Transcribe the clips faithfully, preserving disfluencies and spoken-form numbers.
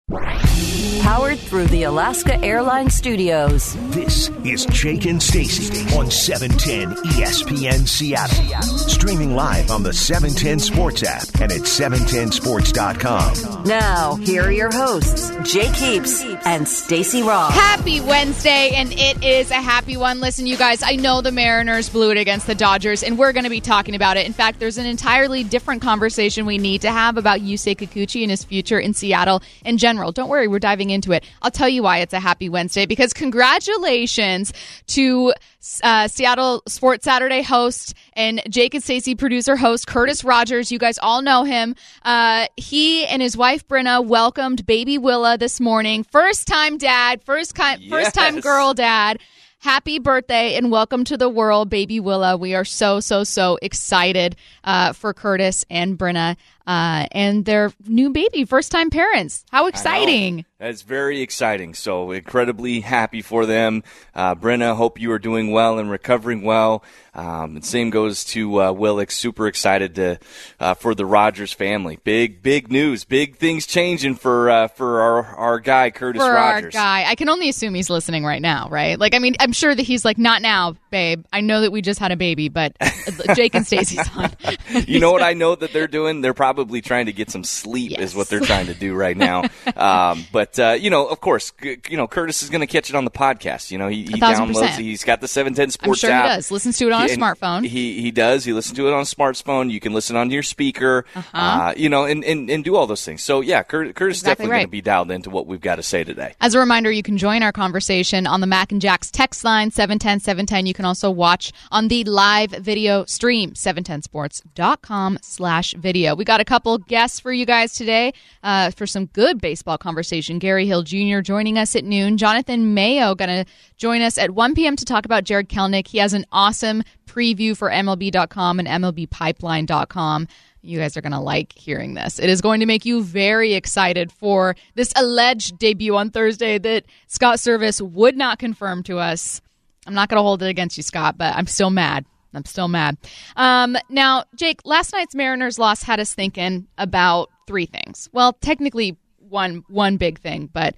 Powered through the Alaska Airlines Studios. This is Jake and Stacey on seven ten E S P N Seattle. Streaming live on the seven ten Sports app and at seven ten sports dot com. Now, here are your hosts, Jake Heaps and Stacey Ross. Happy Wednesday, and it is a happy one. Listen, you guys, I know the Mariners blew it against the Dodgers, and we're going to be talking about it. In fact, there's an entirely different conversation we need to have about Yusei Kikuchi and his future in Seattle in general. Don't worry, we're diving into it. I'll tell you why it's a happy Wednesday, because congratulations to uh, Seattle Sports Saturday host and Jake and Stacey producer host Curtis Rogers. You guys all know him. Uh, he and his wife Brenna welcomed baby Willa this morning. First time dad, first, ki- yes. first time girl dad. Happy birthday and welcome to the world, baby Willa. We are so, so, so excited uh, for Curtis and Brenna uh, and their new baby, first-time parents. How exciting. That's very exciting. So incredibly happy for them. Uh, Brenna, hope you are doing well and recovering well. Um, and same goes to uh, Willick. Super excited to uh, for the Rogers family. Big, big news. Big things changing for uh, for our, our guy, Curtis for Rogers. For our guy. I can only assume he's listening right now, right? Like, I mean, I'm sure that he's like, not now, babe. I know that we just had a baby, but Jake and Stacey's on. You know what I know that they're doing? They're probably trying to get some sleep yes. is what they're trying to do right now. um, but, uh, you know, of course, you know, Curtis is going to catch it on the podcast. You know, he, he downloads, he's got the seven ten Sports app. I'm sure app. he does. Listens to it on he, a smartphone. He he does. He listens to it on a smartphone. You can listen on your speaker, uh-huh. uh, you know, and, and, and do all those things. So, yeah, Curtis, Curtis exactly is definitely right. going to be dialed into what we've got to say today. As a reminder, you can join our conversation on the Mac and Jack's text line, seven ten seven ten. You can also watch on the live video stream, seven ten sports dot com slash video. We got a couple guests for you guys today uh, for some good baseball conversation. Gary Hill Junior joining us at noon. Jonathan Mayo going to join us at one p.m. to talk about Jared Kelenic. He has an awesome preview for M L B dot com and M L B pipeline dot com. You guys are going to like hearing this. It is going to make you very excited for this alleged debut on Thursday that Scott Service would not confirm to us. I'm not going to hold it against you, Scott, but I'm still mad. I'm still mad. Um, now, Jake, last night's Mariners loss had us thinking about three things. Well, technically one one big thing, but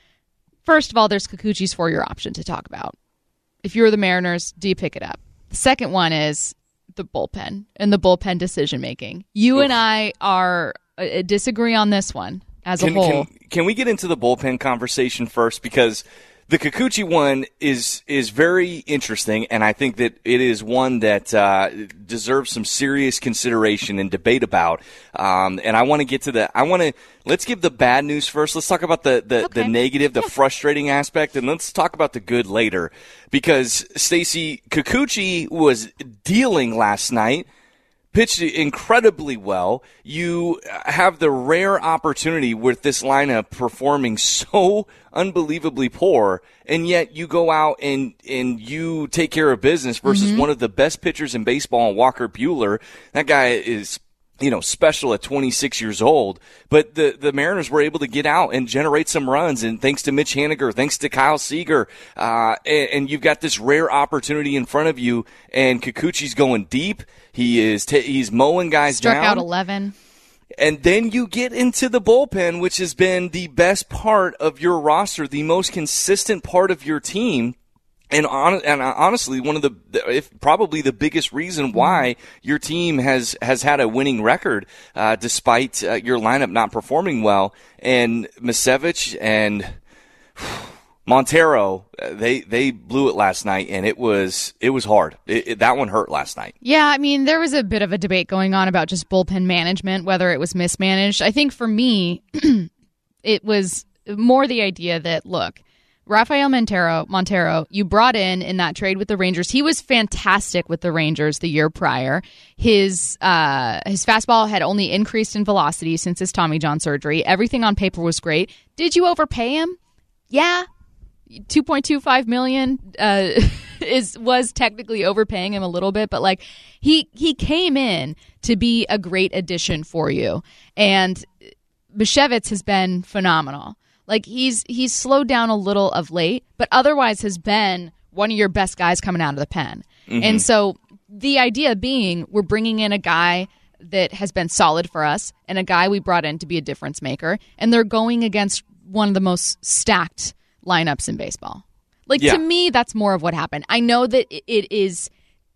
first of all, there's Kikuchi's four-year option to talk about. If you're the Mariners, do you pick it up? The second one is the bullpen and the bullpen decision-making. You Oof. and I are uh, disagree on this one as can, a whole. Can, can we get into the bullpen conversation first? Because the Kikuchi one is is very interesting, and I think that it is one that uh, deserves some serious consideration and debate about. Um, and I want to get to the. I want to let's give the bad news first. Let's talk about the the, okay. the negative, the yeah. frustrating aspect, and let's talk about the good later. Because Stacey, Kikuchi was dealing last night. Pitched incredibly well. You have the rare opportunity with this lineup performing so unbelievably poor, and yet you go out and, and you take care of business versus mm-hmm. one of the best pitchers in baseball, Walker Buehler. That guy is, you know, special at twenty-six years old. But the, the Mariners were able to get out and generate some runs, and thanks to Mitch Haniger, thanks to Kyle Seager, uh, and, and you've got this rare opportunity in front of you, and Kikuchi's going deep. He is t- he's mowing guys Struck down. Struck out eleven. And then you get into the bullpen, which has been the best part of your roster, the most consistent part of your team. And, on, and honestly, one of the, if probably the biggest reason why your team has, has had a winning record, uh, despite uh, your lineup not performing well. And Misevich and Montero, they they blew it last night, and it was it was hard. It, it, that one hurt last night. Yeah, I mean, there was a bit of a debate going on about just bullpen management, whether it was mismanaged. I think for me, it was more the idea that, look, Rafael Montero, Montero, you brought in in that trade with the Rangers. He was fantastic with the Rangers the year prior. His uh, his fastball had only increased in velocity since his Tommy John surgery. Everything on paper was great. Did you overpay him? Yeah. two point two five million dollars uh, is was technically overpaying him a little bit, but like he he came in to be a great addition for you. And Bichevitz has been phenomenal. Like, he's he's slowed down a little of late, but otherwise has been one of your best guys coming out of the pen. Mm-hmm. And so the idea being we're bringing in a guy that has been solid for us and a guy we brought in to be a difference maker, and they're going against one of the most stacked lineups in baseball. Like, yeah. to me, that's more of what happened. I know that it is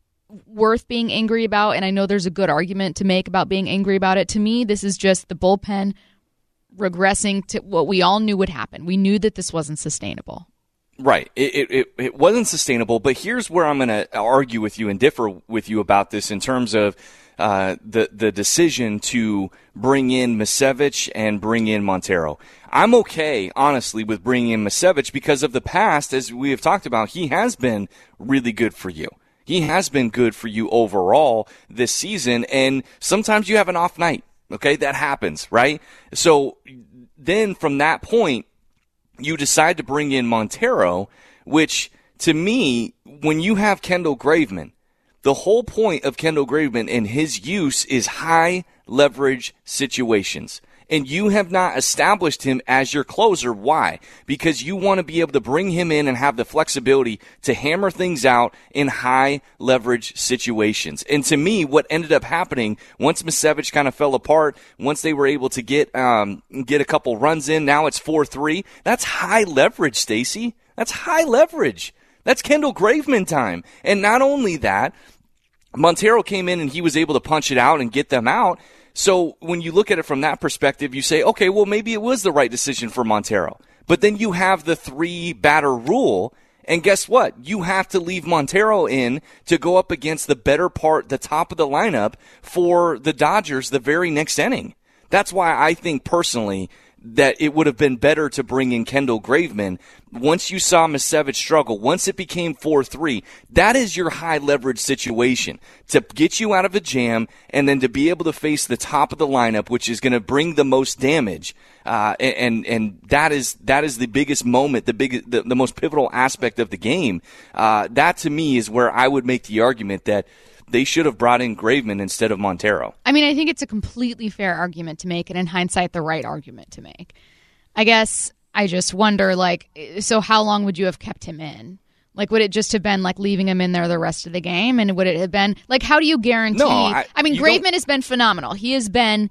worth being angry about, and I know there's a good argument to make about being angry about it. To me, this is just the bullpen regressing to what we all knew would happen. We knew that this wasn't sustainable. Right. It, it, it wasn't sustainable, but here's where I'm going to argue with you and differ with you about this in terms of uh, the, the decision to bring in Misevich and bring in Montero. I'm okay, honestly, with bringing in Misevich because of the past, as we have talked about, he has been really good for you. He has been good for you overall this season, and sometimes you have an off night, okay? That happens, right? So then from that point, you decide to bring in Montero, which, to me, when you have Kendall Graveman, the whole point of Kendall Graveman and his use is high leverage situations. And you have not established him as your closer. Why? Because you want to be able to bring him in and have the flexibility to hammer things out in high leverage situations. And to me, what ended up happening once Misevich kind of fell apart, once they were able to get um, get a couple runs in, now it's four three. That's high leverage, Stacey. That's high leverage. That's Kendall Graveman time. And not only that, Montero came in and he was able to punch it out and get them out. So when you look at it from that perspective, you say, okay, well, maybe it was the right decision for Montero. But then you have the three-batter rule, and guess what? You have to leave Montero in to go up against the better part, the top of the lineup for the Dodgers the very next inning. That's why I think personally that it would have been better to bring in Kendall Graveman. Once you saw Misevich struggle, once it became four three, that is your high-leverage situation to get you out of a jam and then to be able to face the top of the lineup, which is going to bring the most damage. Uh, and and that is that is the biggest moment, the big, the, the most pivotal aspect of the game. Uh, that, to me, is where I would make the argument that they should have brought in Graveman instead of Montero. I mean, I think it's a completely fair argument to make, and in hindsight, the right argument to make. I guess I just wonder, like, so how long would you have kept him in? Like, would it just have been, like, leaving him in there the rest of the game? And would it have been, like, how do you guarantee? No, I, I mean, Graveman don't... has been phenomenal. He has been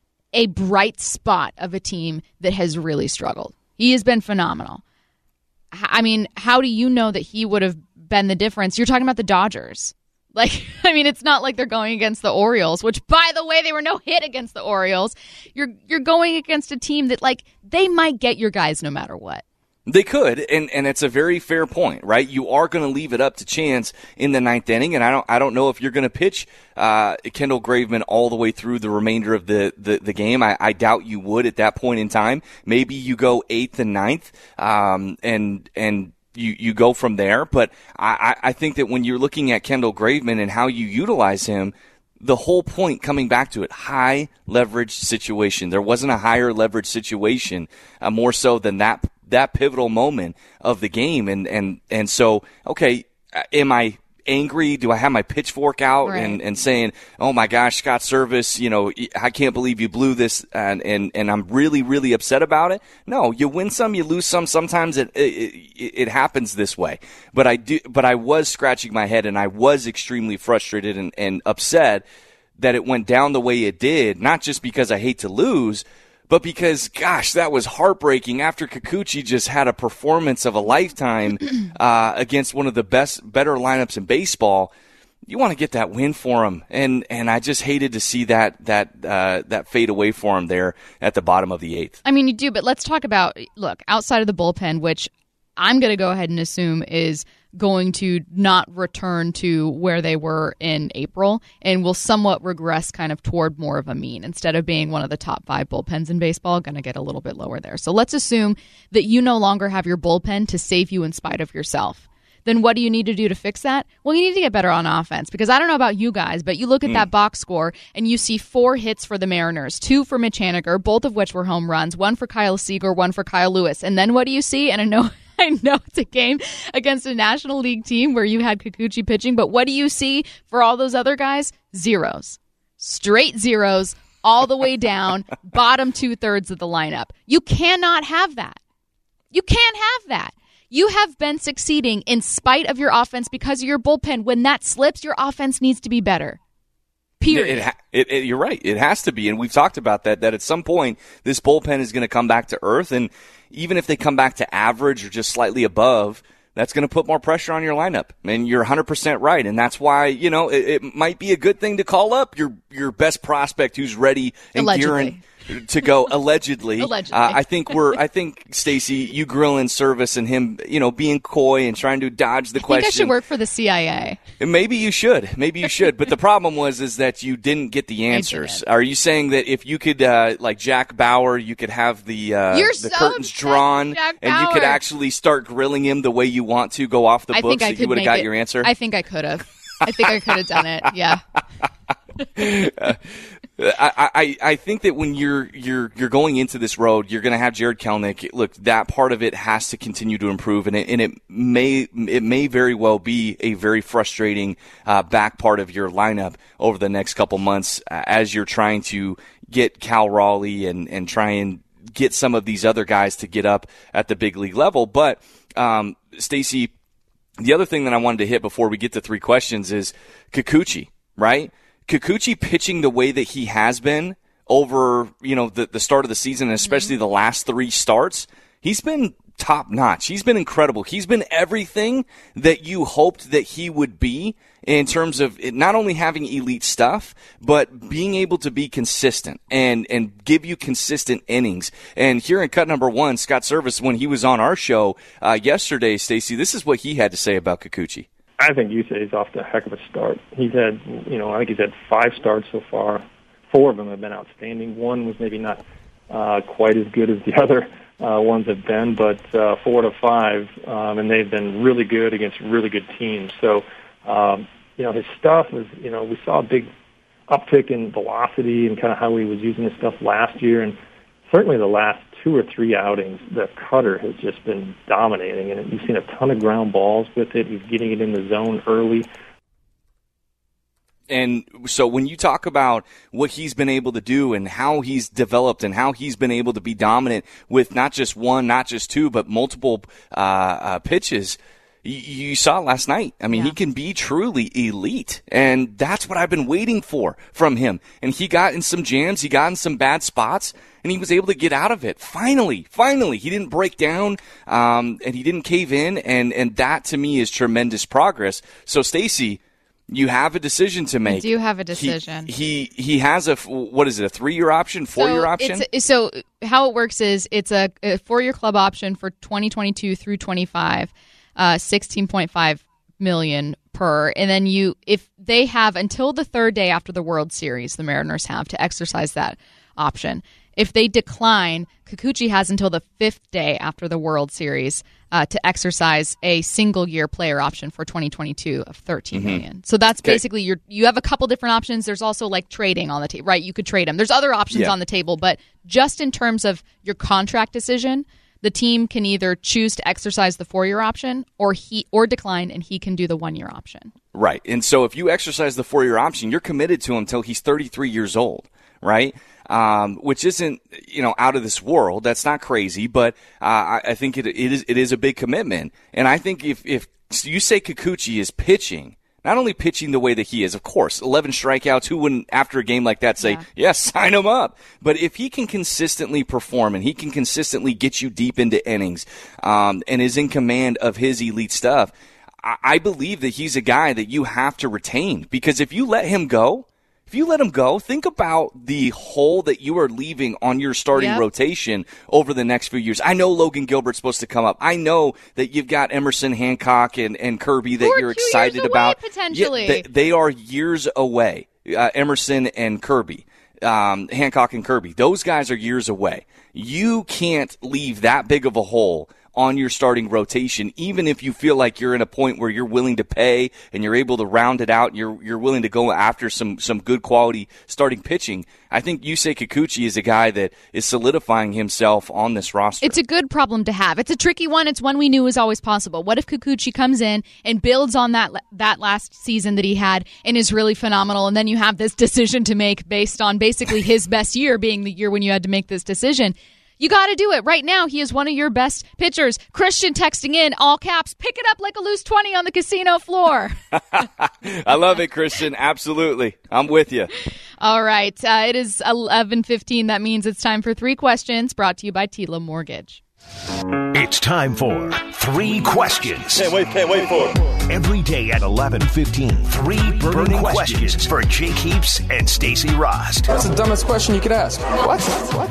a bright spot of a team that has really struggled. He has been phenomenal. I mean, how do you know that he would have been the difference? You're talking about the Dodgers. Like, I mean, it's not like they're going against the Orioles, which, by the way, they were no hit against the Orioles. You're you're going against a team that, like, they might get your guys no matter what. They could, and, and it's a very fair point, right? You are going to leave it up to chance in the ninth inning, and I don't I don't know if you're going to pitch uh, Kendall Graveman all the way through the remainder of the, the, the game. I, I doubt you would at that point in time. Maybe you go eighth and ninth, um, and and. You, you go from there, but I, I think that when you're looking at Kendall Graveman and how you utilize him, the whole point coming back to it, high leverage situation. There wasn't a higher leverage situation uh, more so than that that pivotal moment of the game, and and and so okay, am I angry? Do I have my pitchfork out right. and, and saying, oh my gosh, Scott Service, you know, I can't believe you blew this, and, and, and I'm really, really upset about it? No, you win some, you lose some. Sometimes it, it it happens this way. But I do, but I was scratching my head, and I was extremely frustrated and, and upset that it went down the way it did, not just because I hate to lose, but because, gosh, that was heartbreaking after Kikuchi just had a performance of a lifetime uh, against one of the best, better lineups in baseball. You want to get that win for him, and and I just hated to see that that uh, that fade away for him there at the bottom of the eighth. I mean, you do, but let's talk about, look, outside of the bullpen, which I'm going to go ahead and assume is going to not return to where they were in April and will somewhat regress kind of toward more of a mean. Instead of being one of the top five bullpens in baseball, going to get a little bit lower there. So let's assume that you no longer have your bullpen to save you in spite of yourself. Then what do you need to do to fix that? Well, you need to get better on offense, because I don't know about you guys, but you look at mm. that box score and you see four hits for the Mariners, two for Mitch Haniger, both of which were home runs, one for Kyle Seager, one for Kyle Lewis. And then what do you see? And I know I know it's a game against a National League team where you had Kikuchi pitching, but what do you see for all those other guys? Zeros. Straight zeros all the way down, bottom two-thirds of the lineup. You cannot have that. You can't have that. You have been succeeding in spite of your offense because of your bullpen. When that slips, your offense needs to be better. Period. It, it, it, it, you're right. It has to be. And we've talked about that, that at some point this bullpen is going to come back to earth. And even if they come back to average or just slightly above, that's going to put more pressure on your lineup. And you're one hundred percent right. And that's why, you know, it, it might be a good thing to call up your your best prospect who's ready and Allegedly. gearing to go. Allegedly. Allegedly. Uh, I think we're, I think, Stacey, you grilling Service and him, you know, being coy and trying to dodge the I question. think I should work for the C I A. Maybe you should. Maybe you should. But the problem was is that you didn't get the answers. Are you saying that if you could, uh, like Jack Bauer, you could have the uh, You're the so curtains upset, drawn Jack and you could Bauer. actually start grilling him the way you want to, go off the I books, think I that could you would have make got it- your answer? I think I could have. I think I could have done it. Yeah. uh, I, I I think that when you're you're you're going into this road, you're going to have Jared Kelenic. Look, that part of it has to continue to improve, and it, and it may it may very well be a very frustrating uh, back part of your lineup over the next couple months uh, as you're trying to get Cal Raleigh and and try and get some of these other guys to get up at the big league level. But um, Stacey, the other thing that I wanted to hit before we get to three questions is Kikuchi, right? Kikuchi pitching the way that he has been over, you know, the, the start of the season, and especially mm-hmm. the last three starts, he's been top notch. He's been incredible. He's been everything that you hoped that he would be in terms of it, not only having elite stuff, but being able to be consistent and, and give you consistent innings. And here in cut number one, Scott Service, when he was on our show uh, yesterday, Stacey, this is what he had to say about Kikuchi. I think you say he's off to a heck of a start. He's had, you know, I think he's had five starts so far. Four of them have been outstanding. One was maybe not uh, quite as good as the other uh, ones have been, but uh, four to five, um, and they've been really good against really good teams. So, um, you know, his stuff was, you know, we saw a big uptick in velocity and kind of how he was using his stuff last year, and certainly the last two or three outings, the cutter has just been dominating, and you've seen a ton of ground balls with it. He's getting it in the zone early. And so when you talk about what he's been able to do and how he's developed and how he's been able to be dominant with not just one, not just two, but multiple uh, uh, pitches, you, you saw last night. I mean, yeah. he can be truly elite, and that's what I've been waiting for from him. And he got in some jams, he got in some bad spots, and he was able to get out of it. Finally, finally, he didn't break down, um, and he didn't cave in, and, and that to me is tremendous progress. So, Stacey, you have a decision to make. I do have a decision. He he, he has a, what is it, a three-year option, four-year so option? It's, so how it works is it's a, a four-year club option for twenty twenty-two through twenty-five, uh, sixteen point five million dollars per. And then you, if they have until the third day after the World Series, the Mariners have to exercise that option. If they decline, Kikuchi has until the fifth day after the World Series uh, to exercise a single-year player option for twenty twenty-two of thirteen mm-hmm. million. So that's okay. Basically your. You have a couple different options. There's also like trading on the table, right? You could trade him. There's other options yeah. on the table, but just in terms of your contract decision, the team can either choose to exercise the four-year option or he or decline, and he can do the one-year option. Right, and so if you exercise the four-year option, you're committed to him until he's thirty-three years old, right? Um, which isn't, you know, out of this world. That's not crazy, but uh, I, I think it, it is it is a big commitment. And I think if, if you say Kikuchi is pitching, not only pitching the way that he is, of course, eleven strikeouts, who wouldn't, after a game like that, say, yes, yeah, sign him up? But if he can consistently perform and he can consistently get you deep into innings um, and is in command of his elite stuff, I, I believe that he's a guy that you have to retain. Because if you let him go, If you let him go, think about the hole that you are leaving on your starting yep. rotation over the next few years. I know Logan Gilbert's supposed to come up. I know that you've got Emerson, Hancock, and, and Kirby that Who are you're two excited years away, about. Potentially. Yeah, they, they are years away, uh, Emerson and Kirby. Um, Hancock and Kirby. Those guys are years away. You can't leave that big of a hole on your starting rotation, even if you feel like you're in a point where you're willing to pay and you're able to round it out, and you're you're willing to go after some some good quality starting pitching. I think Yusei Kikuchi is a guy that is solidifying himself on this roster. It's a good problem to have. It's a tricky one. It's one we knew was always possible. What if Kikuchi comes in and builds on that that last season that he had and is really phenomenal, and then you have this decision to make based on basically his best year being the year when you had to make this decision? You got to do it. Right now, he is one of your best pitchers. Christian texting in, all caps, pick it up like a loose twenty on the casino floor. I love it, Christian. Absolutely. I'm with you. All right. Uh, it is eleven fifteen. That means it's time for three questions brought to you by T I L A Mortgage. It's time for Three Questions. Can't wait, can't wait for it. Every day at eleven fifteen, three burning, burning questions. questions for Jake Heaps and Stacey Rost. That's the dumbest question you could ask. What? What?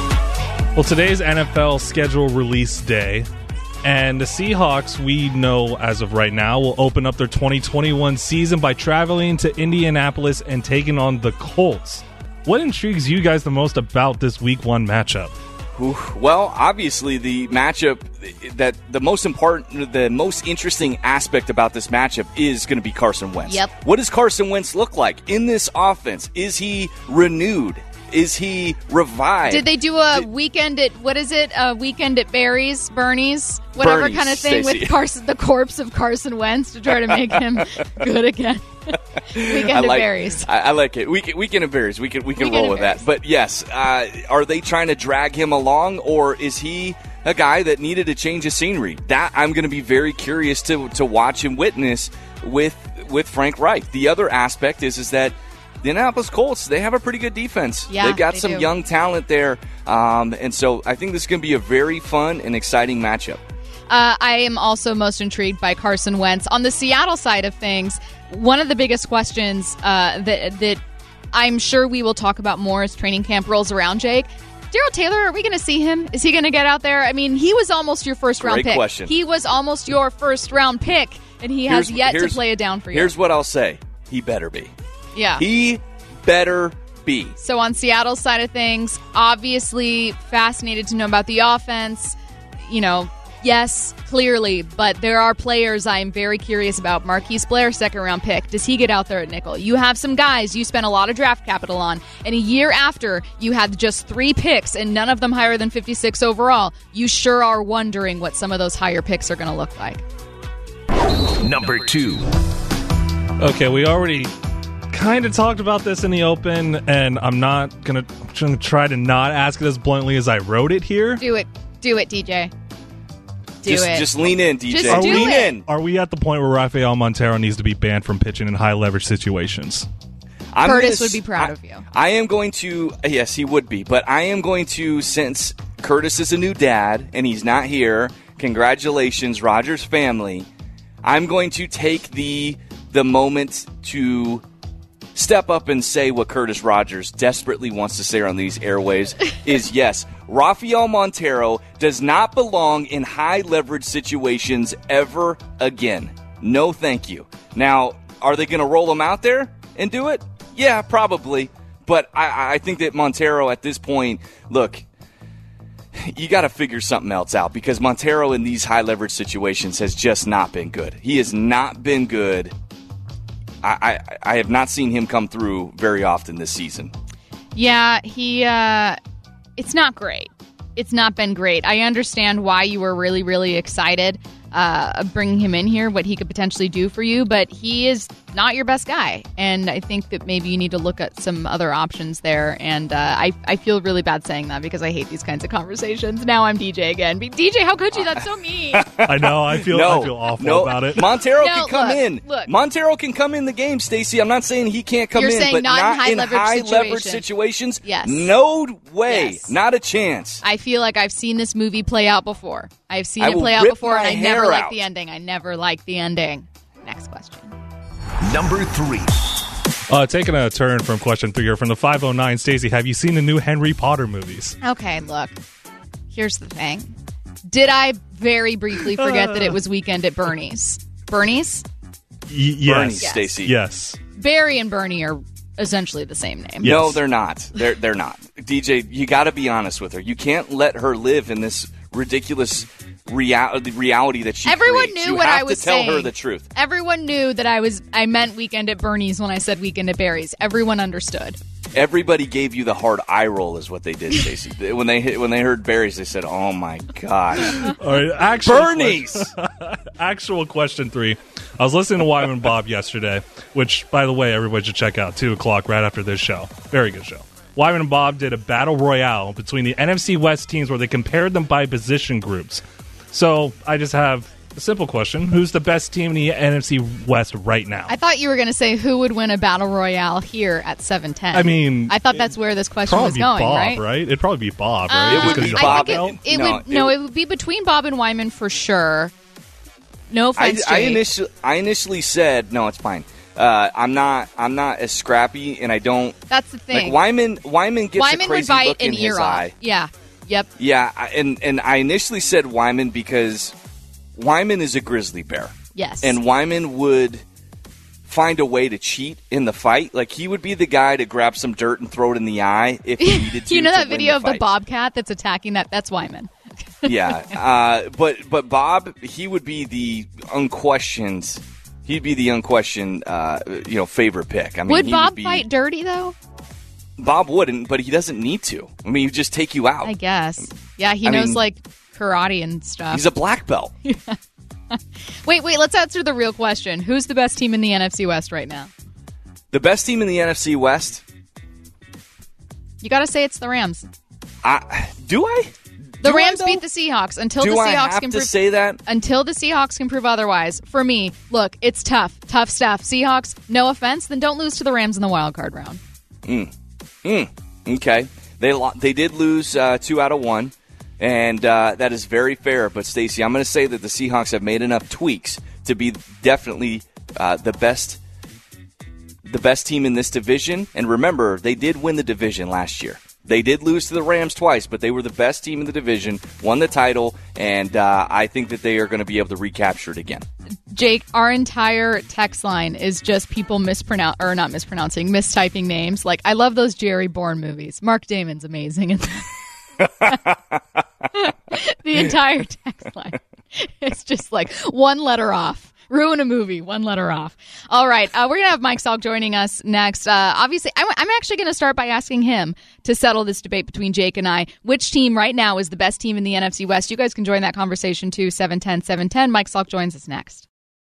Well, today's N F L schedule release day, and the Seahawks, we know as of right now, will open up their twenty twenty-one season by traveling to Indianapolis and taking on the Colts. What intrigues you guys the most about this week one matchup? Well, obviously the matchup that the most important, the most interesting aspect about this matchup is going to be Carson Wentz. Yep. What does Carson Wentz look like in this offense? Is he renewed? Is he revived? Did they do a Did, weekend at, what is it, a weekend at Barry's, Bernie's, whatever Bernie's, kind of thing Stacey. with Carson, the corpse of Carson Wentz to try to make him good again? Weekend I at like, Barry's. I, I like it. Weekend, weekend at Barry's. We can we can Weekend roll at with Barry's. that. But yes, uh, are they trying to drag him along, or is he a guy that needed to change his scenery? That I'm going to be very curious to to watch and witness with with Frank Reich. The other aspect is is that the Indianapolis Colts, they have a pretty good defense. Yeah, They've got they some do. young talent there, um, and so I think this is going to be a very fun and exciting matchup. Uh, I am also most intrigued by Carson Wentz. On the Seattle side of things, one of the biggest questions uh, that that I'm sure we will talk about more as training camp rolls around, Jake. Darryl Taylor, are we going to see him? Is he going to get out there? I mean, he was almost your first round Great pick. question. He was almost your first round pick, and he has Here's- yet to here's- play it down for you. Here's what I'll say. He better be. yeah. He better be. So on Seattle's side of things, obviously fascinated to know about the offense. You know, yes, clearly, but there are players I'm very curious about. Marquise Blair, second round pick. Does he get out there at nickel? You have some guys you spent a lot of draft capital on, and a year after you had just three picks and none of them higher than fifty-six overall, you sure are wondering what some of those higher picks are going to look like. Number two. Okay, we already kind of talked about this in the open, and I'm not going to try to not ask it as bluntly as I wrote it here. Do it. Do it, D J. Do just, it. just lean in, D J. Just do lean it. in. Are we at the point where Rafael Montero needs to be banned from pitching in high leverage situations? I'm Curtis gonna would be s- proud I- of you. I am going to, yes, he would be, but I am going to, since Curtis is a new dad and he's not here, congratulations, Rogers family. I'm going to take the the moment to step up and say what Curtis Rogers desperately wants to say on these airwaves is yes, Rafael Montero does not belong in high leverage situations ever again. No thank you. Now, are they going to roll him out there and do it? Yeah, probably. But I, I think that Montero at this point, look, you got to figure something else out because Montero in these high leverage situations has just not been good. He has not been good. I, I, I have not seen him come through very often this season. Yeah, he, uh, it's not great. It's not been great. I understand why you were really, really excited uh, bringing him in here, what he could potentially do for you, but he is not your best guy. And I think that maybe you need to look at some other options there. And uh, I, I feel really bad saying that because I hate these kinds of conversations. Now I'm D J again. But D J, how could you? That's so mean. I know. I feel no, I feel awful no. about it. Montero No, can come look, in. look. Montero can come in the game, Stacey. I'm not saying he can't come You're in, saying but not in high in leverage high leverage situation. situations. Yes. No way. Yes. Not a chance. I feel like I've seen this movie play out before. I've seen I it will play out rip before, and my I never hair liked out. the ending. I never liked the ending. Next question. Number three. Uh, taking a turn from question three here from the five oh nine, Stacey, have you seen the new Harry Potter movies? Okay, look. Here's the thing. Did I very briefly forget that it was weekend at Bernie's? Bernie's? Y- yes. Bernie, Stacey. Yes. Barry and Bernie are essentially the same name. Yes. No, they're not. They're they're not. D J, you got to be honest with her. You can't let her live in this ridiculous real- reality that she Everyone creates. knew you what have I was to tell saying. her the truth. Everyone knew that I was I meant weekend at Bernie's when I said weekend at Barry's. Everyone understood. Everybody gave you the hard eye roll, is what they did, Stacey. when they hit, when they heard Barry's, they said, "Oh my gosh, All right, actual Bernie's!" question- actual question three. I was listening to Wyman Bob yesterday, which, by the way, everybody should check out. Two o'clock right after this show. Very good show. Wyman and Bob did a battle royale between the N F C West teams where they compared them by position groups. So I just have a simple question. Who's the best team in the N F C West right now? I thought you were going to say who would win a battle royale here at seven ten. I mean, I thought that's where this question was be going, Bob, right? right? It'd probably be Bob, right? Uh, It would be Just 'cause Bob. he's a I think it, it No, would no, it- it would be between Bob and Wyman for sure. No I, offense, I Jake. initially, I initially said no. It's fine. Uh, I'm not. I'm not as scrappy, and I don't. That's the thing. Like Wyman. Wyman gets Wyman a crazy would bite look an in ear his off. eye. Yeah. Yep. Yeah, I- and and I initially said Wyman because Wyman is a grizzly bear. Yes. And Wyman would find a way to cheat in the fight. Like, he would be the guy to grab some dirt and throw it in the eye if he needed to. you know to that win video the of the fight. bobcat that's attacking that? That's Wyman. Yeah, uh, but but Bob, he would be the unquestioned. He'd be the unquestioned, uh, you know, favorite pick. I mean, Would he Bob would be, fight dirty though? Bob wouldn't, but he doesn't need to. I mean, he'd just take you out. I guess. Yeah, he I knows mean, like karate and stuff. He's a black belt. Wait, wait. Let's answer the real question. Who's the best team in the N F C West right now? The best team in the N F C West. You got to say it's the Rams. I, do I? The Do I, Rams though? beat the Seahawks until Do the I Seahawks have can to prove say that? until the Seahawks can prove otherwise. For me, look, it's tough, tough stuff. Seahawks, no offense, then don't lose to the Rams in the wild card round. Mm. Mm. Okay. They lo- they did lose uh, two out of one, and uh, that is very fair. But, Stacey, I'm going to say that the Seahawks have made enough tweaks to be definitely uh, the best the best team in this division. And remember, they did win the division last year. They did lose to the Rams twice, but they were the best team in the division, won the title, and uh, I think that they are going to be able to recapture it again. Jake, our entire text line is just people mispronounce or not mispronouncing, mistyping names. Like, I love those Jerry Bourne movies. Mark Damon's amazing. The entire text line is just like one letter off. Ruin a movie, one letter off. All right, uh, we're going to have Mike Salk joining us next. Uh, obviously, I'm, I'm actually going to start by asking him to settle this debate between Jake and I. Which team right now is the best team in the N F C West? You guys can join that conversation too, seven ten, seven ten. Mike Salk joins us next.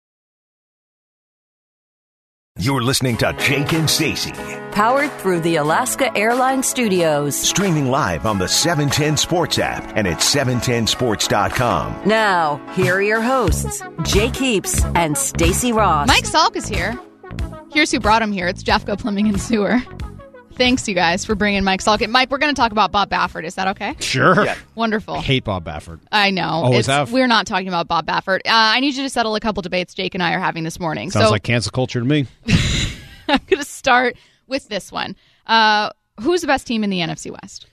You're listening to Jake and Stacey. Powered through the Alaska Airlines Studios. Streaming live on the seven ten Sports app and at seven ten sports dot com. Now, here are your hosts, Jake Heaps and Stacey Ross. Mike Salk is here. Here's who brought him here. It's Jeffco Plumbing and Sewer. Thanks, you guys, for bringing Mike Salk. Mike, we're going to talk about Bob Baffert. Is that okay? Sure. Yeah. Wonderful. I hate Bob Baffert. I know. Always It's- have. We're not talking about Bob Baffert. Uh, I need you to settle a couple debates Jake and I are having this morning. Sounds so like cancel culture to me. I'm going to start with this one. Uh, who's the best team in the N F C West?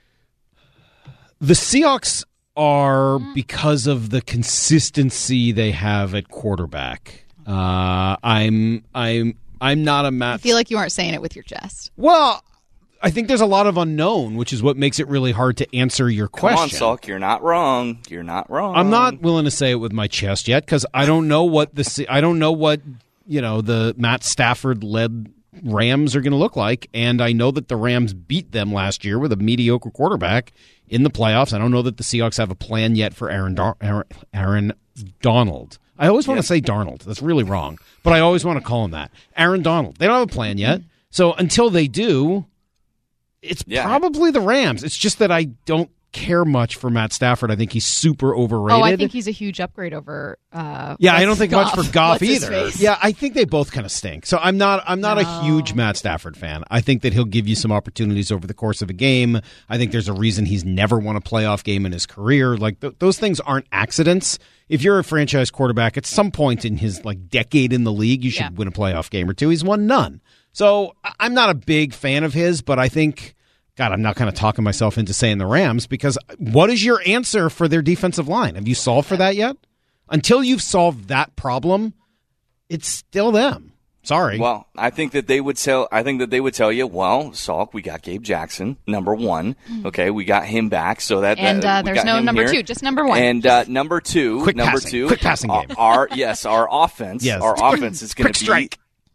The Seahawks are, because of the consistency they have at quarterback. Uh, I'm I'm I'm not a Matt. I feel like you aren't saying it with your chest. Well, I think there's a lot of unknown, which is what makes it really hard to answer your Come question. on, Salk, you're not wrong. You're not wrong. I'm not willing to say it with my chest yet because I don't know what the Se- I don't know what you know the Matt Stafford led Rams are going to look like, and I know that the Rams beat them last year with a mediocre quarterback in the playoffs. I don't know that the Seahawks have a plan yet for Aaron Dar- Aaron, Aaron Donald. I always want to say Darnold. That's really wrong, but I always want to call him that. Aaron Donald. They don't have a plan yet, so until they do, it's Yeah. probably the Rams. It's just that I don't care much for Matt Stafford. I think he's super overrated. Oh, I think he's a huge upgrade over. Uh, Yeah, I what's don't think Goff? much for Goff What's his either. face? Yeah, I think they both kind of stink. So I'm not I'm not No. a huge Matt Stafford fan. I think that he'll give you some opportunities over the course of a game. I think there's a reason he's never won a playoff game in his career. Like th- those things aren't accidents. If you're a franchise quarterback at some point in his like decade in the league, you should Yeah. win a playoff game or two. He's won none. So I- I'm not a big fan of his, but I think God, I'm not kind of talking myself into saying the Rams because what is your answer for their defensive line? Have you solved for that yet? Until you've solved that problem, it's still them. Sorry. Well, I think that they would tell. I think that they would tell you, well, Salk, we got Gabe Jackson, number one. Okay, we got him back, so that And that- uh, we there's got no him number here. two, just number one. And uh, number two, Quick number passing. two, Quick passing our- game. Our yes, our offense. Yes. Our offense is going Quick to be strike.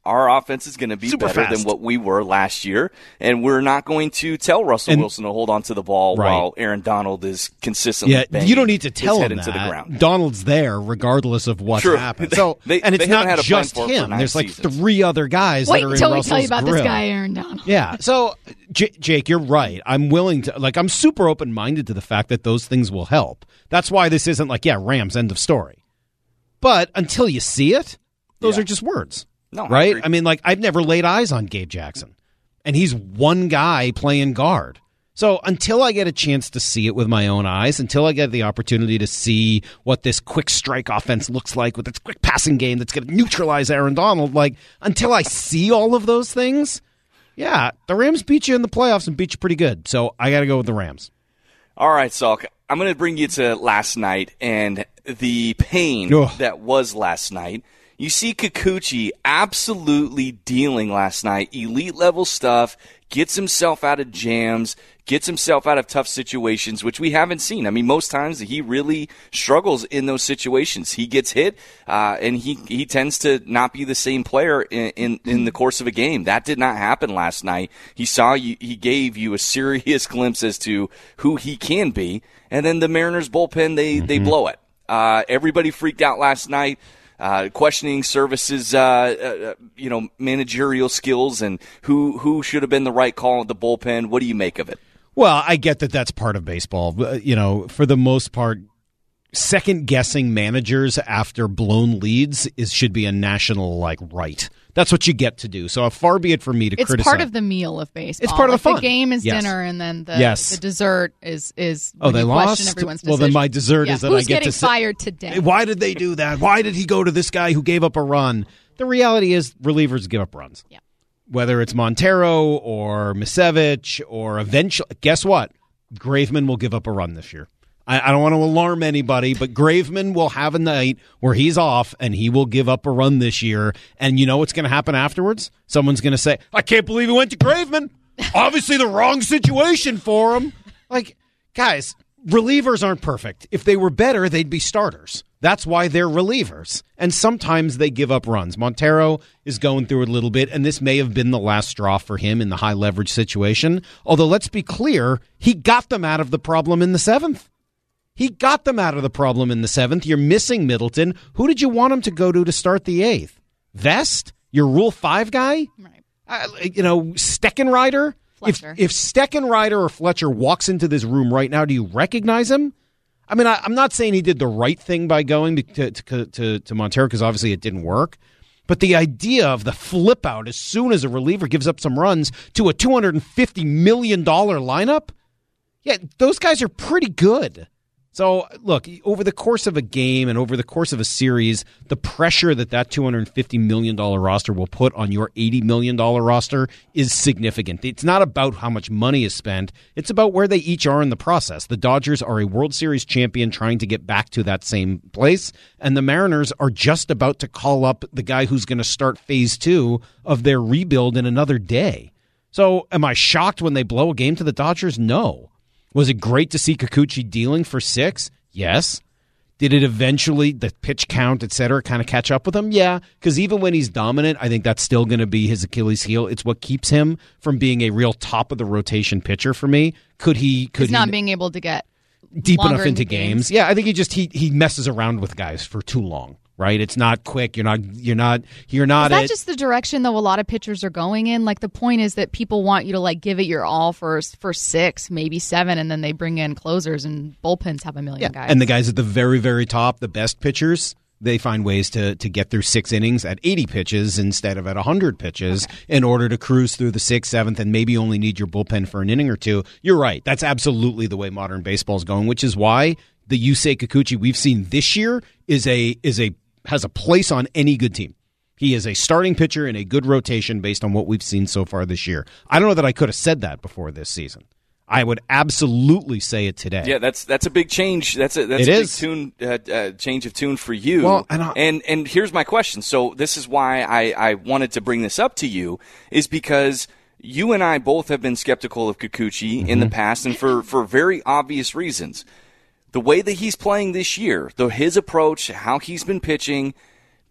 our offense is going to be Super better fast. than what we were last year, and we're not going to tell Russell And- Wilson to hold on to the ball Right. while Aaron Donald is consistently Yeah, banging you don't need to tell his head him into that. the ground. Donald's there regardless of what's True. happened. They- So, they- and it's they haven't not had a plan just for it for him. nine There's like seasons. three other guys Wait that are until in we Russell's tell you about grill. this guy, Aaron Donald. Yeah. So, J- Jake, you're right. I'm willing to, like, I'm super open minded to the fact that those things will help. That's why this isn't like, yeah, Rams, end of story. But until you see it, those Yeah. are just words. No, I right? agree. I mean, like, I've never laid eyes on Gabe Jackson, and he's one guy playing guard. So until I get a chance to see it with my own eyes, until I get the opportunity to see what this quick strike offense looks like with its quick passing game that's going to neutralize Aaron Donald, like, until I see all of those things, yeah, the Rams beat you in the playoffs and beat you pretty good. So I got to go with the Rams. All right, Salk, I'm going to bring you to last night and the pain Ugh. that was last night. You see Kikuchi absolutely dealing last night, elite level stuff, gets himself out of jams, gets himself out of tough situations, which we haven't seen. I mean, most times he really struggles in those situations. He gets hit, uh, and he, he tends to not be the same player in, in, in the course of a game. That did not happen last night. He saw you, he gave you a serious glimpse as to who he can be, and then the Mariners bullpen, they, mm-hmm. they blow it. Uh, everybody freaked out last night. Uh, questioning services, uh, uh, you know, managerial skills and who who should have been the right call at the bullpen. What do you make of it? Well, I get that that's part of baseball. Uh, You know, for the most part, second-guessing managers after blown leads is should be a national, like, right. That's what you get to do. So far be it for me to It's criticize. part of the meal of baseball. It's part of the Like, fun. The game is Yes. dinner, and then the, Yes. the dessert is is Oh, when they you lost? question everyone's Well, then decision. my dessert Yeah. is that Who's I get getting to say- fired today. Why did they do that? Why did he go to this guy who gave up a run? The reality is relievers give up runs. Yeah. Whether it's Montero or Misevich or eventually, guess what? Graveman will give up a run this year. I, I don't want to alarm anybody, but Graveman will have a night where he's off and he will give up a run this year. And you know what's going to happen afterwards? Someone's going to say, I can't believe he went to Graveman. Obviously the wrong situation for him. Like, guys, relievers aren't perfect. If they were better, they'd be starters. That's why they're relievers. And sometimes they give up runs. Montero is going through it a little bit, and this may have been the last straw for him in the high leverage situation. Although, let's be clear, he got them out of the problem in the seventh. He got them out of the problem in the seventh. You're missing Middleton. Who did you want him to go to to start the eighth? Vest? Your Rule five guy? Right. Uh, you know, Steckenrider? If, Fletcher. if Steckenrider or Fletcher walks into this room right now, do you recognize him? I mean, I, I'm not saying he did the right thing by going to to, to, to Montero because obviously it didn't work. But the idea of the flip out as soon as a reliever gives up some runs to a two hundred fifty million dollars lineup, yeah, those guys are pretty good. So, look, over the course of a game and over the course of a series, the pressure that that two hundred fifty million dollars roster will put on your eighty million dollars roster is significant. It's not about how much money is spent. It's about where they each are in the process. The Dodgers are a World Series champion trying to get back to that same place, and the Mariners are just about to call up the guy who's going to start phase two of their rebuild in another day. So, am I shocked when they blow a game to the Dodgers? No. Was it great to see Kikuchi dealing for six? Yes. Did it eventually, the pitch count, et cetera, kind of catch up with him? Yeah, because even when he's dominant, I think that's still going to be his Achilles heel. It's what keeps him from being a real top-of-the-rotation pitcher for me. Could he... Could He's not he, being able to get deep longer enough into into games. games. Yeah, I think he just he he messes around with guys for too long. Right? It's not quick. You're not. You're not. You're not. Is that it. just the direction though a lot of pitchers are going in? Like the point is that people want you to like give it your all for for six, maybe seven, and then they bring in closers and bullpens have a million Yeah. guys. And the guys at the very very top, the best pitchers, they find ways to to get through six innings at eighty pitches instead of at one hundred pitches okay. in order to cruise through the sixth, seventh, and maybe only need your bullpen for an inning or two. You're right. That's absolutely the way modern baseball is going, which is why the Yusei Kikuchi we've seen this year is a is a has a place on any good team. He is a starting pitcher in a good rotation based on what we've seen so far this year. I don't know that I could have said that before this season. I would absolutely say it today. Yeah, that's that's a big change. That's a that's it a is. big tune uh, uh, change of tune for you. Well, and, I, and and here's my question. So this is why I, I wanted to bring this up to you is because you and I both have been skeptical of Kikuchi mm-hmm. in the past, and for, for very obvious reasons. The way that he's playing this year, though his approach, how he's been pitching,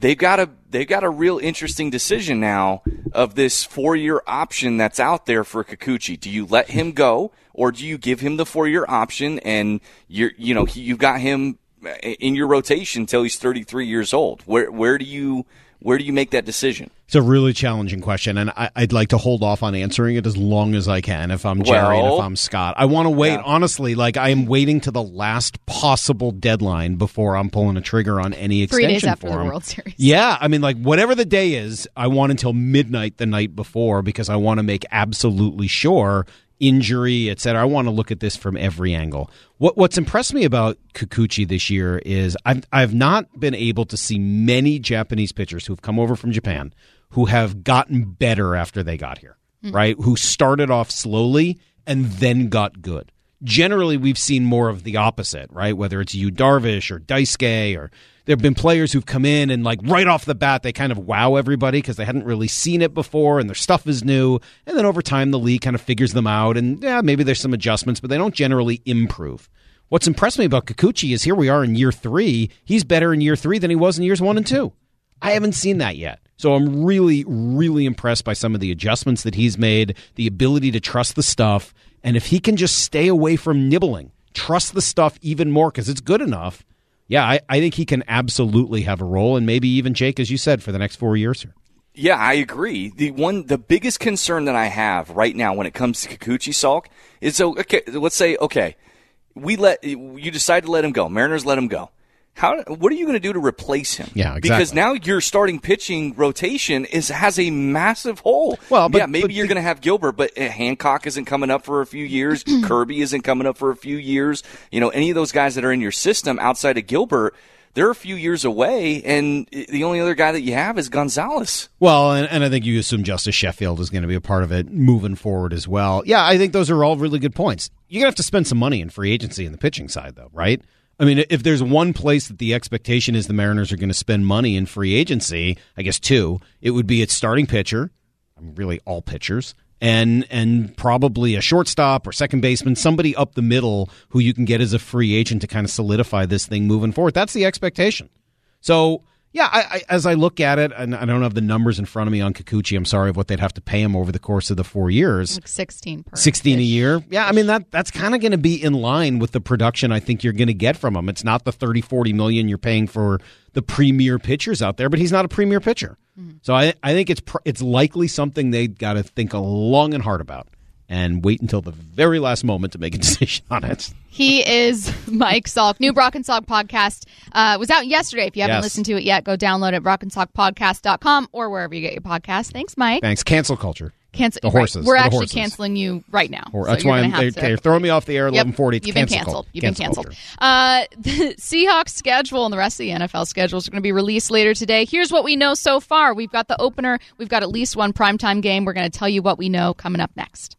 they've got a they've got a real interesting decision now of this four-year option that's out there for Kikuchi. Do you let him go, or do you give him the four-year option and you're you know you've got him in your rotation until he's thirty-three years old? Where where do you where do you make that decision? It's a really challenging question, and I, I'd like to hold off on answering it as long as I can if I'm Jerry well, and if I'm Scott. I want to wait. Yeah. Honestly, like I am waiting to the last possible deadline before I'm pulling a trigger on any extension Three days after for the him. World Series. Yeah, I mean, like whatever the day is, I want until midnight the night before because I want to make absolutely sure injury, et cetera. I want to look at this from every angle. What What's impressed me about Kikuchi this year is I've I've not been able to see many Japanese pitchers who've come over from Japan who have gotten better after they got here, mm. right? Who started off slowly and then got good. Generally, we've seen more of the opposite, right? Whether it's Yu Darvish or Daisuke, or there have been players who've come in and like right off the bat, they kind of wow everybody because they hadn't really seen it before and their stuff is new. And then over time, the league kind of figures them out and yeah, maybe there's some adjustments, but they don't generally improve. What's impressed me about Kikuchi is here we are in year three. He's better in year three than he was in years one and two. I haven't seen that yet. So I'm really, really impressed by some of the adjustments that he's made, the ability to trust the stuff. And if he can just stay away from nibbling, trust the stuff even more because it's good enough, yeah, I, I think he can absolutely have a role and maybe even, Jake, as you said, for the next four years here. Yeah, I agree. The one, the biggest concern that I have right now when it comes to Kikuchi, Salk, is so, okay, let's say, okay, we let you decide to let him go. Mariners let him go. How? What are you going to do to replace him? Yeah, exactly. Because now your starting pitching rotation is has a massive hole. Well, but, yeah, maybe but, you're going to have Gilbert, but Hancock isn't coming up for a few years. Kirby isn't coming up for a few years. You know, any of those guys that are in your system outside of Gilbert, they're a few years away, and the only other guy that you have is Gonzalez. Well, and, and I think you assume Justice Sheffield is going to be a part of it moving forward as well. Yeah, I think those are all really good points. You're going to have to spend some money in free agency in the pitching side, though, right? I mean, if there's one place that the expectation is the Mariners are going to spend money in free agency, I guess two, it would be its starting pitcher, I mean, really all pitchers, and and probably a shortstop or second baseman, somebody up the middle who you can get as a free agent to kind of solidify this thing moving forward. That's the expectation. So, yeah, I, I, as I look at it, and I don't have the numbers in front of me on Kikuchi, I'm sorry of what they'd have to pay him over the course of the four years. Like sixteen per. sixteen a year. Yeah, I mean, that that's kind of going to be in line with the production I think you're going to get from him. It's not the thirty, forty million you're paying for the premier pitchers out there, but he's not a premier pitcher. Mm-hmm. So I I think it's pr- it's likely something they got to think long and hard about and wait until the very last moment to make a decision on it. He is Mike Salk. New Brock and Salk podcast uh, was out yesterday. If you haven't yes. listened to it yet, go download it, brock and salk podcast dot com or wherever you get your podcast. Thanks, Mike. Thanks. Cancel culture. Cancel the horses. Right. We're the actually horses. canceling you right now. Or, so that's why I'm, they, to, they're throwing me off the air at yep, eleven forty. It's you've been cancel canceled. Cult. You've cancel been canceled. Uh, the Seahawks schedule and the rest of the N F L schedules are going to be released later today. Here's what we know so far. We've got the opener. We've got at least one primetime game. We're going to tell you what we know coming up next.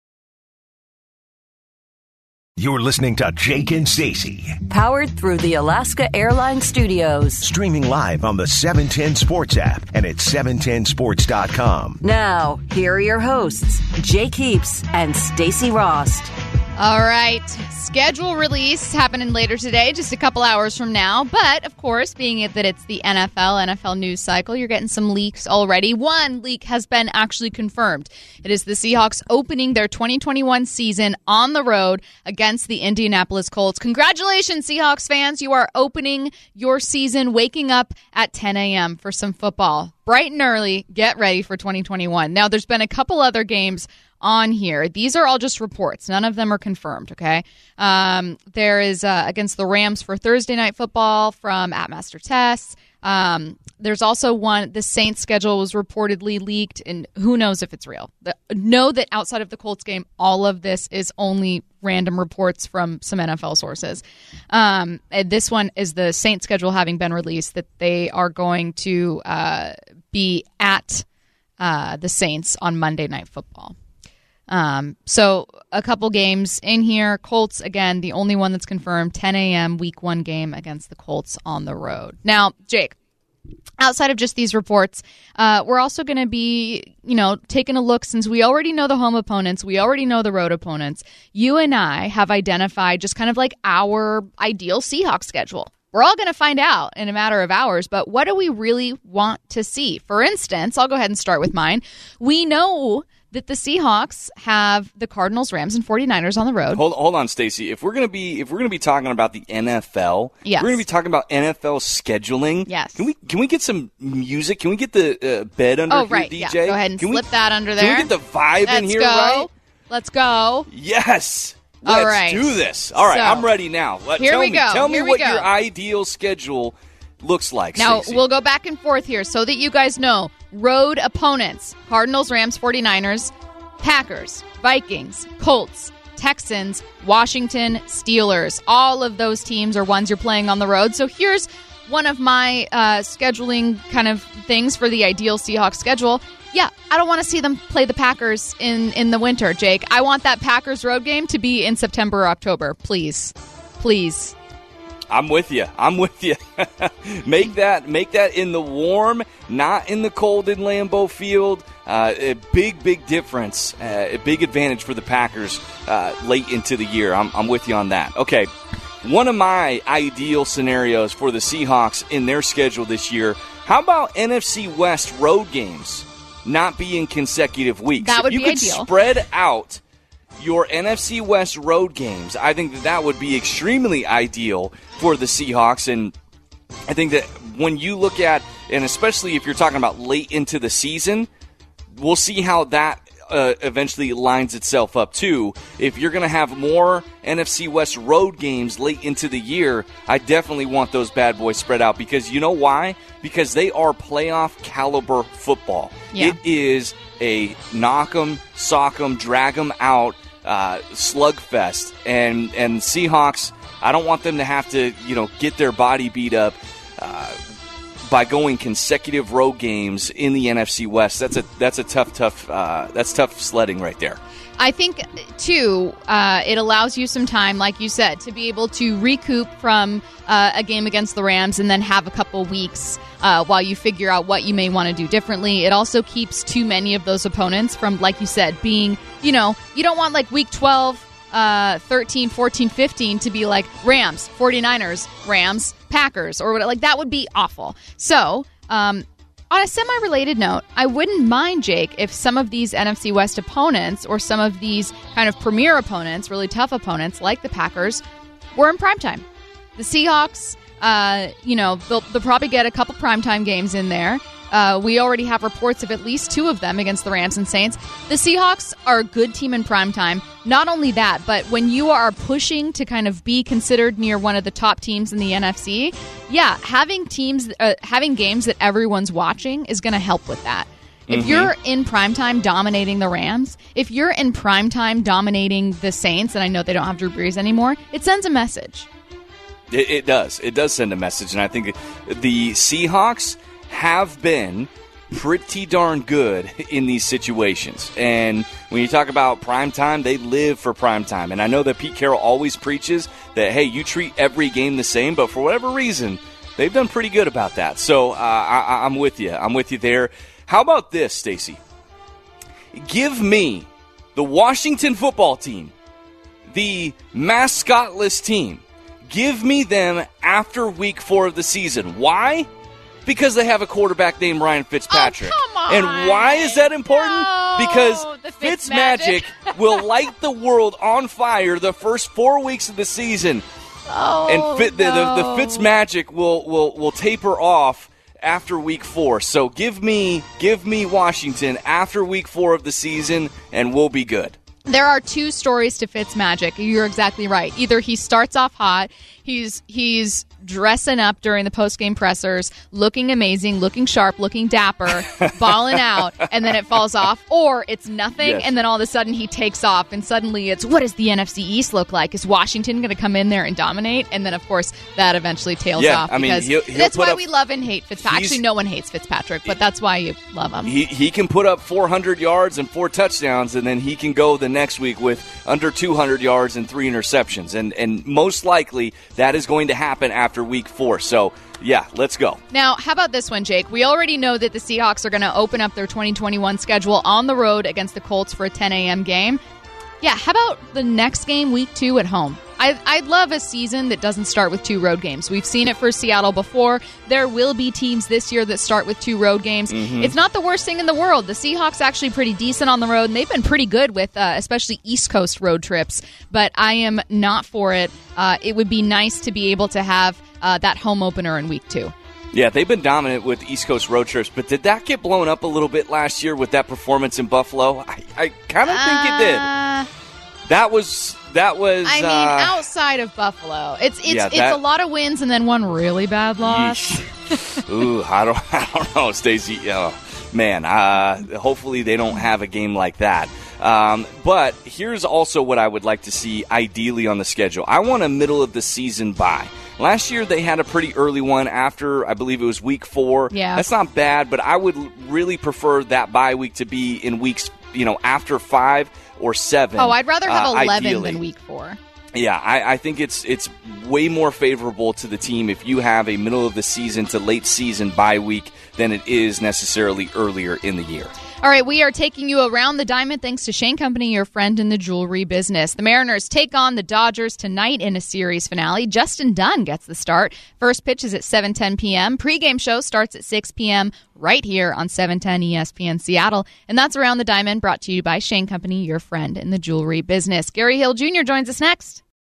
You're listening to Jake and Stacey. Powered through the Alaska Airlines Studios. Streaming live on the seven ten Sports app and at seven ten sports dot com. Now, here are your hosts, Jake Heaps and Stacey Rost. All right. Schedule release happening later today, just a couple hours from now. But, of course, being it that it's the N F L, N F L news cycle, you're getting some leaks already. One leak has been actually confirmed. It is the Seahawks opening their twenty twenty-one season on the road against the Indianapolis Colts. Congratulations, Seahawks fans. You are opening your season waking up at ten a.m. for some football. Bright and early, get ready for twenty twenty-one. Now, there's been a couple other games on here. These are all just reports. None of them are confirmed, okay? Um, there is uh, against the Rams for Thursday Night Football from at Master Tess. Um, there's also one, the Saints schedule was reportedly leaked, and who knows if it's real. The, know that outside of the Colts game, all of this is only random reports from some N F L sources. Um, and this one is the Saints schedule having been released, that they are going to uh, be at uh, the Saints on Monday Night Football. Um, so a couple games in here. Colts, again, the only one that's confirmed, ten a.m. week one game against the Colts on the road. Now, Jake, outside of just these reports, uh, we're also going to be, you know, taking a look, since we already know the home opponents, we already know the road opponents. You and I have identified just kind of like our ideal Seahawks schedule. We're all going to find out in a matter of hours, but what do we really want to see? For instance, I'll go ahead and start with mine. We know that the Seahawks have the Cardinals, Rams, and 49ers on the road. Hold, hold on, Stacey. If we're gonna be if we're gonna be talking about the N F L, yes. we're gonna be talking about N F L scheduling. Yes. Can we can we get some music? Can we get the uh, bed under oh, here, right. D J? Yeah. Go ahead and can slip we, that under there. Can we get the vibe Let's in here, go. right? Let's go. Yes. All Let's right. do this. All right, So, I'm ready now. Let, here tell we me, go. Tell me Here we what go. your ideal schedule looks like, Now, Stacey. we'll go back and forth here so that you guys know. Road opponents, Cardinals, Rams, 49ers, Packers, Vikings, Colts, Texans, Washington, Steelers. All of those teams are ones you're playing on the road. So here's one of my uh, scheduling kind of things for the ideal Seahawks schedule. Yeah, I don't want to see them play the Packers in, in the winter, Jake. I want that Packers road game to be in September or October. Please. Please. I'm with you. I'm with you. make that make that in the warm, not in the cold in Lambeau Field. Uh, a big, big difference, uh, a big advantage for the Packers uh, late into the year. I'm, I'm with you on that. Okay, one of my ideal scenarios for the Seahawks in their schedule this year, how about N F C West road games not being consecutive weeks? That would if you be could ideal. Spread out your N F C West road games, I think that that would be extremely ideal for the Seahawks. And I think that when you look at, and especially if you're talking about late into the season, we'll see how that uh, eventually lines itself up too. If you're going to have more N F C West road games late into the year, I definitely want those bad boys spread out, because you know why? Because they are playoff caliber football. Yeah. It is a knock 'em, sock 'em, drag 'em out uh, slugfest, and and Seahawks, I don't want them to have to you know get their body beat up uh, by going consecutive road games in the N F C West. That's a that's a tough tough uh, that's tough sledding right there. I think, too, uh, it allows you some time, like you said, to be able to recoup from uh, a game against the Rams and then have a couple weeks uh, while you figure out what you may want to do differently. It also keeps too many of those opponents from, like you said, being, you know, you don't want like week twelve, uh, thirteen, fourteen, fifteen to be like Rams, 49ers, Rams, Packers, or whatever. Like, that would be awful. So, um, on a semi-related note, I wouldn't mind, Jake, if some of these N F C West opponents or some of these kind of premier opponents, really tough opponents like the Packers, were in primetime. The Seahawks, uh, you know, they'll, they'll probably get a couple primetime games in there. Uh, we already have reports of at least two of them against the Rams and Saints. The Seahawks are a good team in primetime. Not only that, but when you are pushing to kind of be considered near one of the top teams in the N F C, yeah, having teams, uh, having games that everyone's watching is going to help with that. If Mm-hmm. you're in primetime dominating the Rams, if you're in primetime dominating the Saints, and I know they don't have Drew Brees anymore, it sends a message. It, it does. It does send a message, and I think the Seahawks have been pretty darn good in these situations. And when you talk about primetime, they live for primetime. And I know that Pete Carroll always preaches that, hey, you treat every game the same, but for whatever reason, they've done pretty good about that. So uh, I, I'm with you. I'm with you there. How about this, Stacey? Give me the Washington football team, the mascotless team. Give me them after week four of the season. Why? Because they have a quarterback named Ryan Fitzpatrick. Oh, come on. And why is that important? No, because the Fitzmagic Fitzmagic. will light the world on fire the first four weeks of the season. Oh, and fit, the, no. the, the Fitzmagic will, will, will taper off after week four. So give me give me Washington after week four of the season, and we'll be good. There are two stories to Fitzmagic. You're exactly right. Either he starts off hot, he's he's dressing up during the post-game pressers, looking amazing, looking sharp, looking dapper, balling out, and then it falls off, or it's nothing, Yes. and then all of a sudden he takes off, and suddenly it's, what does the N F C East look like? Is Washington going to come in there and dominate? And then, of course, that eventually tails Yeah, off. I mean, because he'll- he'll that's put why up- we love and hate Fitzpatrick. he's- Actually, no one hates Fitzpatrick, but that's why you love him. He he can put up four hundred yards and four touchdowns, and then he can go the next week with under two hundred yards and three interceptions. And, and most likely that is going to happen after week four. So, yeah, let's go. Now, how about this one, Jake? We already know that the Seahawks are going to open up their twenty twenty-one schedule on the road against the Colts for a ten a.m. game. Yeah, how about the next game, week two, at home? I, I'd love a season that doesn't start with two road games. We've seen it for Seattle before. There will be teams this year that start with two road games. Mm-hmm. It's not the worst thing in the world. The Seahawks actually pretty decent on the road, and they've been pretty good with uh, especially East Coast road trips. But I am not for it. Uh, it would be nice to be able to have uh, that home opener in week two. Yeah, they've been dominant with East Coast road trips, but did that get blown up a little bit last year with that performance in Buffalo? I, I kind of think uh, it did. That was that was. I mean, uh, outside of Buffalo, it's it's yeah, it's that, a lot of wins and then one really bad loss. Ooh, I don't I don't know, Stacey. Oh, man, uh, hopefully they don't have a game like that. Um, but here's also what I would like to see ideally on the schedule. I want a middle of the season bye. Last year they had a pretty early one after, I believe it was week four. Yeah. That's not bad, but I would really prefer that bye week to be in weeks, you know, after five or seven. Oh, I'd rather have uh, eleven ideally. than week four. Yeah, I, I think it's it's way more favorable to the team if you have a middle of the season to late season bye week than it is necessarily earlier in the year. All right, we are taking you around the diamond thanks to Shane Company, your friend in the jewelry business. The Mariners take on the Dodgers tonight in a series finale. Justin Dunn gets the start. First pitch is at seven ten p.m. Pre-game show starts at six p.m. right here on seven ten E S P N Seattle. And that's Around the Diamond, brought to you by Shane Company, your friend in the jewelry business. Gary Hill Junior joins us next.